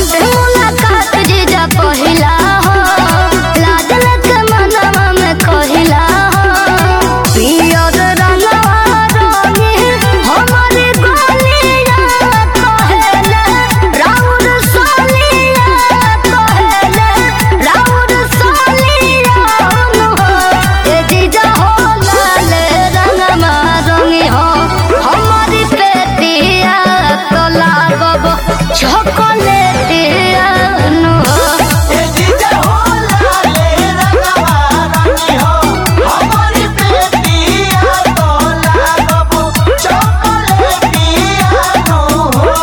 बाटे मुलाकात जीजा पहिला हो लाज लगे मनवा में कहिला हो पियर रंगवा रंगी हमारी गलिया कहेले राउर सोलिया कहेले राउर सोलिया हो ए जीजा हो लाल रंगवा रंगी हो हमारी पेटिया तो लागब चॉकलेटिया नु ए जीजा हो लाले रंगवा रंगी हो हमारी बेटिया तो लागब चॉकलेटिया नु हो।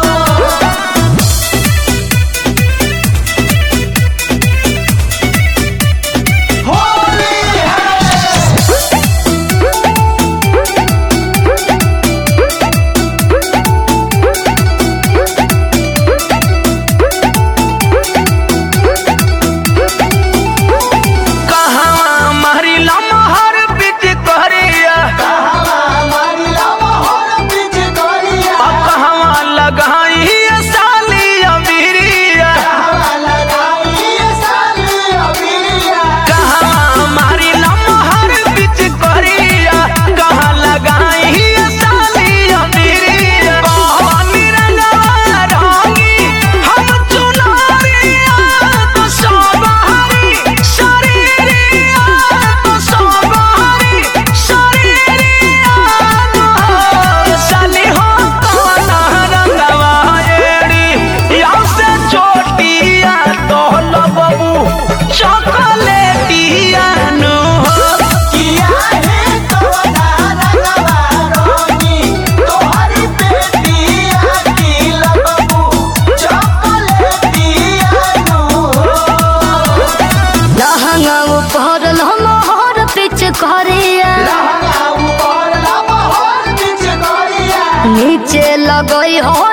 होली कहवा मारी लमहर बीच कहरिया हमारी लमहर बीच गोरिया अब कहवा लगाई साली अबीरिया लगाई साली अबीरिया कहवा मारी लमहर बीच कहरिया कहाँ लगाई साली अबीरिया कहानी रंगवा रंगी हम चुनरिया तो सबहरी शरीरिया तो सबहरी शरीरिया साली हो कवना रंगवा एड़ी या से छोटिया तो लगबू चॉकलेटिया नु हो किया है कवना रंगवा रंगी तोहरी बेटिया की लगबू चॉकलेटिया नु हो। लहंगा ऊपर लमहर पिच करिया लहंगा ऊपर लमहर बीच गोरिया नीचे लगई हो